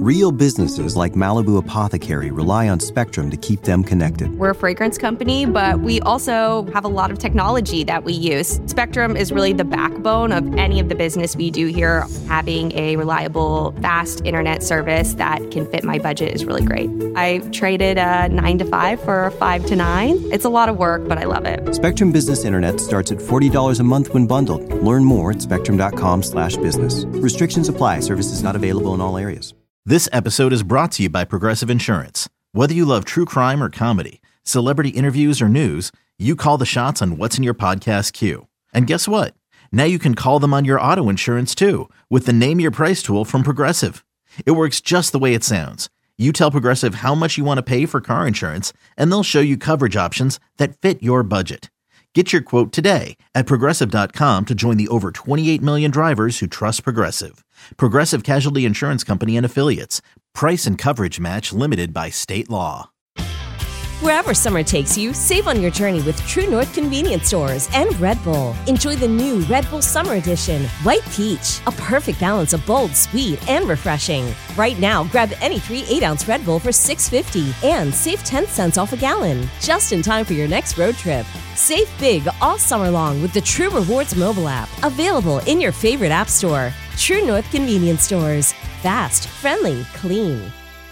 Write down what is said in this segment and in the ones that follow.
Real businesses like Malibu Apothecary rely on Spectrum to keep them connected. We're a fragrance company, but we also have a lot of technology that we use. Spectrum is really the backbone of any of the business we do here. Having a reliable, fast internet service that can fit my budget is really great. I traded a 9 to 5 for a 5 to 9. It's a lot of work, but I love it. Spectrum Business Internet starts at $40 a month when bundled. Learn more at spectrum.com/business. Restrictions apply. Services not available in all areas. This episode is brought to you by Progressive Insurance. Whether you love true crime or comedy, celebrity interviews or news, you call the shots on what's in your podcast queue. And guess what? Now you can call them on your auto insurance too with the Name Your Price tool from Progressive. It works just the way it sounds. You tell Progressive how much you want to pay for car insurance, and they'll show you coverage options that fit your budget. Get your quote today at Progressive.com to join the over 28 million drivers who trust Progressive. Progressive Casualty Insurance Company and Affiliates. Price and coverage match limited by state law. Wherever summer takes you, save on your journey with True North Convenience Stores and Red Bull. Enjoy the new Red Bull Summer Edition, White Peach, a perfect balance of bold, sweet, and refreshing. Right now, grab any 3 8-ounce Red Bull for $6.50 and save 10 cents off a gallon. Just in time for your next road trip. Save big all summer long with the True Rewards mobile app, available in your favorite app store. True North Convenience Stores. Fast, friendly, clean.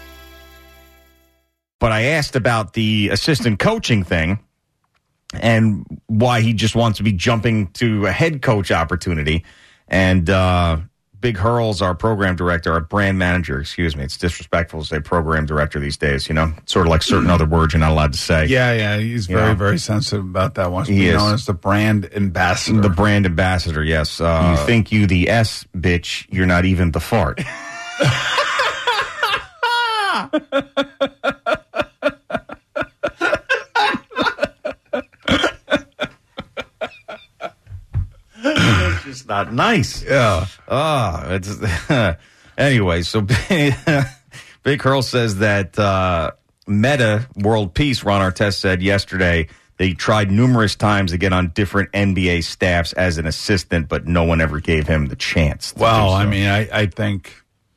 But I asked about the assistant coaching thing and why he just wants to be jumping to a head coach opportunity. And Big Hurls, our program director, our brand manager, excuse me. It's disrespectful to say program director these days, you know, sort of like certain other words you're not allowed to say. Yeah. He's very sensitive about that. Wants to be known as the brand ambassador. The brand ambassador, yes. You think you the S, bitch, you're not even the fart. It's just not nice. Yeah. Anyway, so Big Hurl says that Meta World Peace, Ron Artest said yesterday, they tried numerous times to get on different NBA staffs as an assistant, but no one ever gave him the chance. Well, I mean, I think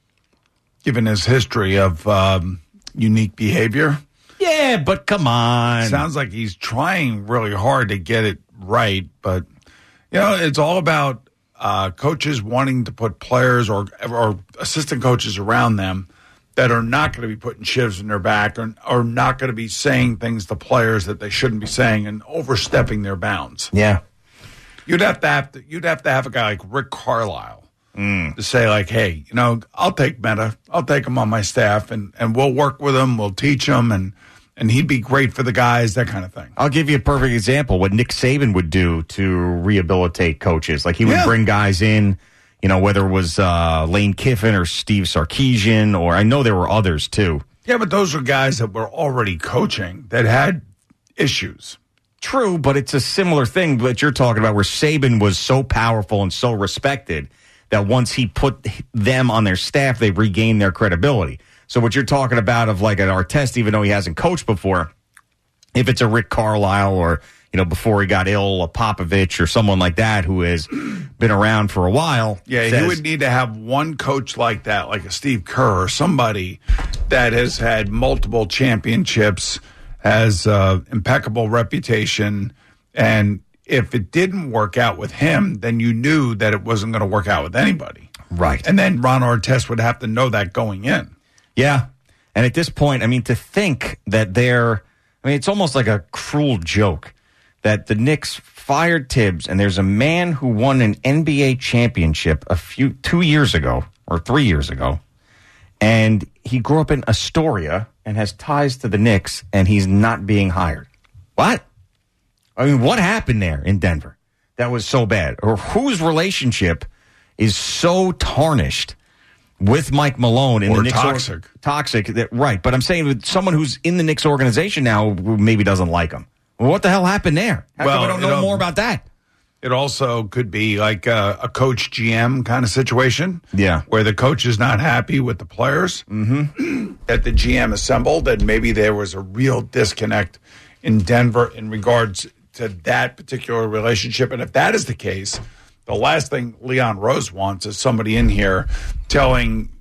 given his history of unique behavior. Yeah, but come on. Sounds like he's trying really hard to get it right, but, you know, it's all about coaches wanting to put players or assistant coaches around them that are not going to be putting shivs in their back or not going to be saying things to players that they shouldn't be saying and overstepping their bounds. Yeah. You'd have to have a guy like Rick Carlisle to say, like, hey, you know, I'll take Meta. I'll take him on my staff, and we'll work with him. We'll teach him, and he'd be great for the guys, that kind of thing. I'll give you a perfect example. What Nick Saban would do to rehabilitate coaches. Like, he would bring guys in, you know, whether it was Lane Kiffin or Steve Sarkisian, or I know there were others, too. Yeah, but those were guys that were already coaching that had issues. True, but it's a similar thing that you're talking about where Saban was so powerful and so respected that once he put them on their staff, they regained their credibility. So what you're talking about of like an Artest, even though he hasn't coached before, if it's a Rick Carlisle or, you know, before he got ill, a Popovich or someone like that who has been around for a while. Yeah, he would need to have one coach like that, like a Steve Kerr or somebody that has had multiple championships, has impeccable reputation, and if it didn't work out with him, then you knew that it wasn't going to work out with anybody. Right. And then Ron Artest would have to know that going in. Yeah. And at this point, I mean, to think that it's almost like a cruel joke that the Knicks fired Tibbs and there's a man who won an NBA championship 2 years ago or 3 years ago. And he grew up in Astoria and has ties to the Knicks, and he's not being hired. What? I mean, what happened there in Denver that was so bad? Or whose relationship is so tarnished with Mike Malone in the Knicks? Toxic. Right. But I'm saying with someone who's in the Knicks organization now who maybe doesn't like him. Well, what the hell happened there? How come I don't know more about that? It also could be like a coach GM kind of situation. Yeah. Where the coach is not happy with the players that the GM assembled, and maybe there was a real disconnect in Denver in regards to that particular relationship. And if that is the case, the last thing Leon Rose wants is somebody in here telling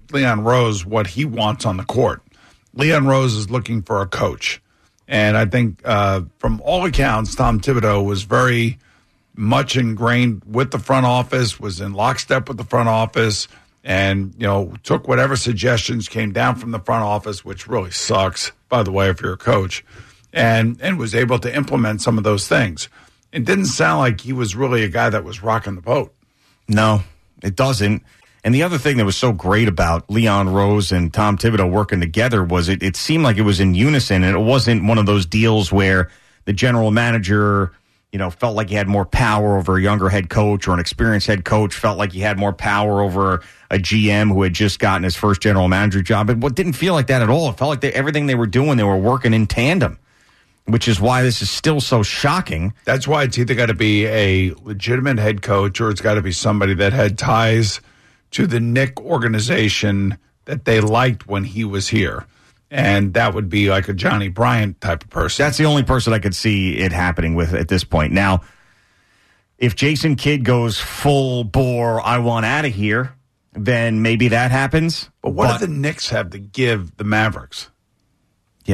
Leon Rose what he wants on the court. Leon Rose is looking for a coach. And I think from all accounts, Tom Thibodeau was very much ingrained with the front office, was in lockstep with the front office, and, took whatever suggestions came down from the front office, which really sucks, by the way, if you're a coach, and was able to implement some of those things. It didn't sound like he was really a guy that was rocking the boat. No, it doesn't. And the other thing that was so great about Leon Rose and Tom Thibodeau working together was it seemed like it was in unison, and it wasn't one of those deals where the general manager, felt like he had more power over a younger head coach, or an experienced head coach felt like he had more power over a GM who had just gotten his first general manager job. It didn't feel like that at all. It felt like everything they were doing, they were working in tandem, which is why this is still so shocking. That's why it's either got to be a legitimate head coach, or it's got to be somebody that had ties to the Knick organization that they liked when he was here. And that would be like a Johnny Bryant type of person. That's the only person I could see it happening with at this point. Now, if Jason Kidd goes full bore, I want out of here, then maybe that happens. But what do the Knicks have to give the Mavericks? Yeah,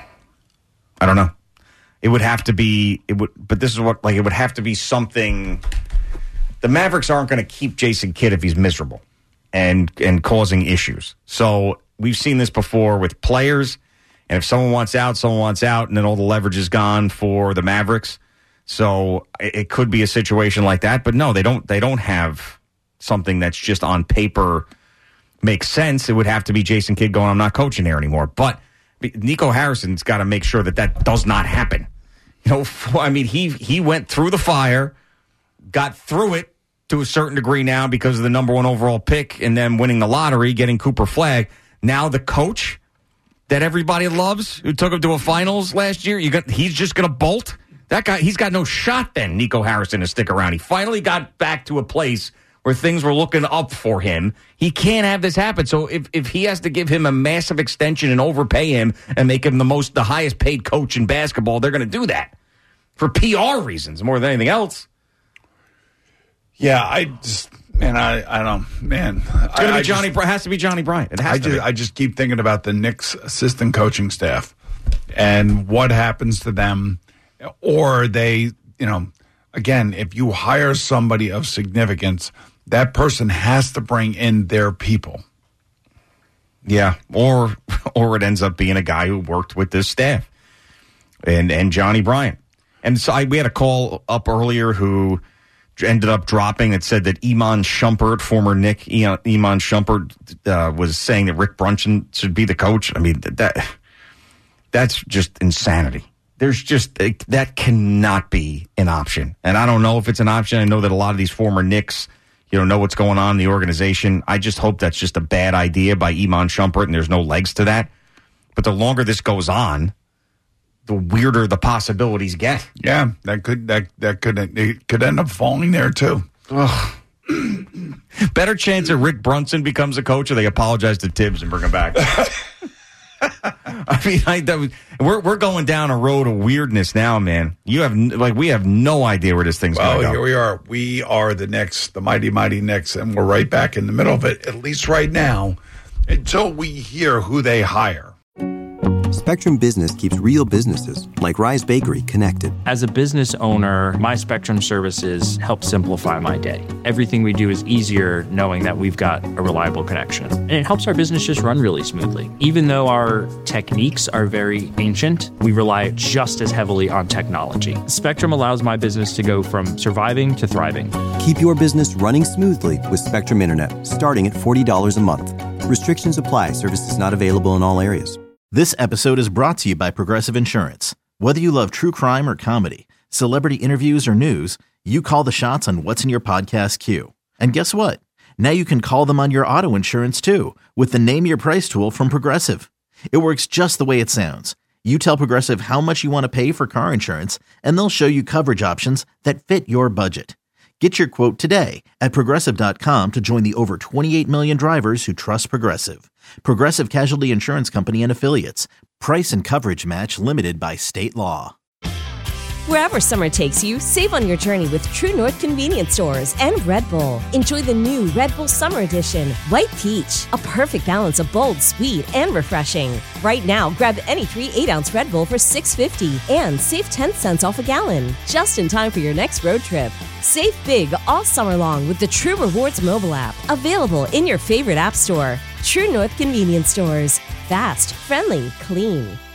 I don't know. It would have to be, but this is what, it would have to be something. The Mavericks aren't going to keep Jason Kidd if he's miserable and causing issues. So we've seen this before with players, and if someone wants out, and then all the leverage is gone for the Mavericks. So it could be a situation like that. But no, they don't have something that's just on paper makes sense. It would have to be Jason Kidd going, I'm not coaching here anymore. But Nico Harrison's got to make sure that does not happen. He went through the fire, got through it to a certain degree now because of the number 1 overall pick and then winning the lottery, getting Cooper Flagg. Now the coach that everybody loves, who took him to a finals last year, he's just going to bolt? That guy, he's got no shot then, Nico Harrison, to stick around. He finally got back to a place where things were looking up for him. He can't have this happen. So if he has to give him a massive extension and overpay him and make him the highest paid coach in basketball, they're going to do that for PR reasons more than anything else. Yeah, I don't, man. It's going to be Johnny. It has to be Johnny Bryant. It has to be. I just keep thinking about the Knicks assistant coaching staff and what happens to them, or they, again, if you hire somebody of significance, that person has to bring in their people. Yeah, or it ends up being a guy who worked with this staff, and Johnny Bryant. And so we had a call up earlier who ended up dropping. It said that Iman Shumpert, former Knick Iman Shumpert, was saying that Rick Brunson should be the coach. I mean, that's just insanity. That cannot be an option. And I don't know if it's an option. I know that a lot of these former Knicks, know what's going on in the organization. I just hope that's just a bad idea by Iman Shumpert and there's no legs to that. But the longer this goes on, the weirder the possibilities get. Yeah, that could end up falling there too. Ugh. Better chance that Rick Brunson becomes a coach, or they apologize to Tibbs and bring him back. We're going down a road of weirdness now, man. We have no idea where this thing's going to go. Here we are. We are the Knicks, the mighty Knicks, and we're right back in the middle of it, at least right now, until we hear who they hire. Spectrum Business keeps real businesses, like Rise Bakery, connected. As a business owner, my Spectrum services help simplify my day. Everything we do is easier knowing that we've got a reliable connection. And it helps our business just run really smoothly. Even though our techniques are very ancient, we rely just as heavily on technology. Spectrum allows my business to go from surviving to thriving. Keep your business running smoothly with Spectrum Internet, starting at $40 a month. Restrictions apply. Services not available in all areas. This episode is brought to you by Progressive Insurance. Whether you love true crime or comedy, celebrity interviews or news, you call the shots on what's in your podcast queue. And guess what? Now you can call them on your auto insurance too with the Name Your Price tool from Progressive. It works just the way it sounds. You tell Progressive how much you want to pay for car insurance, and they'll show you coverage options that fit your budget. Get your quote today at Progressive.com to join the over 28 million drivers who trust Progressive. Progressive Casualty Insurance Company and Affiliates. Price and coverage match limited by state law. Wherever summer takes you, save on your journey with True North Convenience Stores and Red Bull. Enjoy the new Red Bull Summer Edition, White Peach, a perfect balance of bold, sweet, and refreshing. Right now, grab any 3 8-ounce Red Bull for $6.50 and save 10 cents off a gallon. Just in time for your next road trip. Save big all summer long with the True Rewards mobile app, available in your favorite app store. True North Convenience Stores. Fast, friendly, clean.